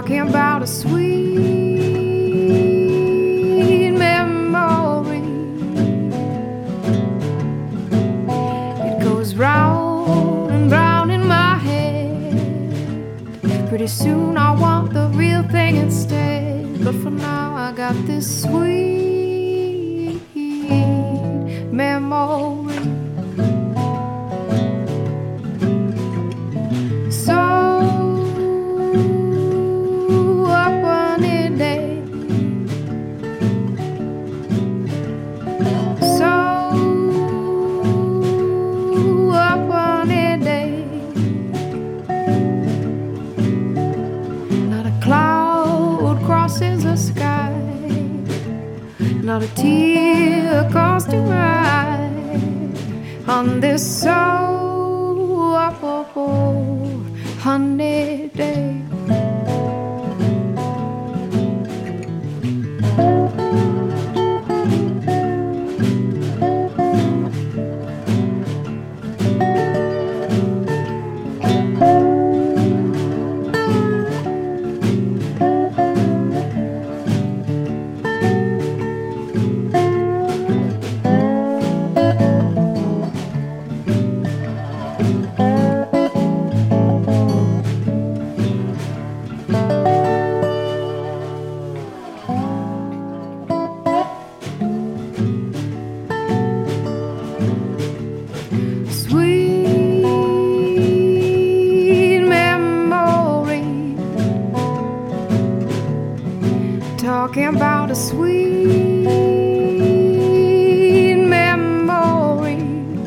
talking about a sweet memory. It goes round and round in my head. Pretty soon I want the real thing instead, but for now I got this sweet memory. Crosses the sky, not a tear comes to ride on this so honey day. Talking about a sweet memory.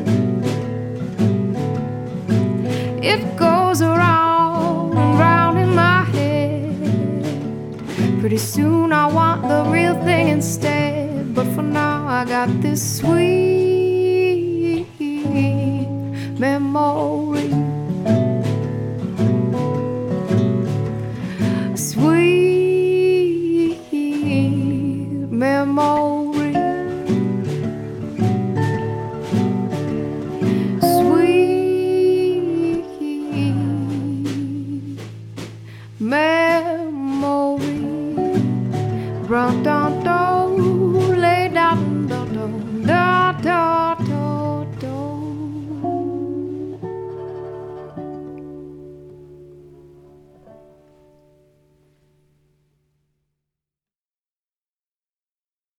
It goes around and round in my head. Pretty soon I want the real thing instead, but for now I got this sweet memory. Sweet memory, sweet memory, brought down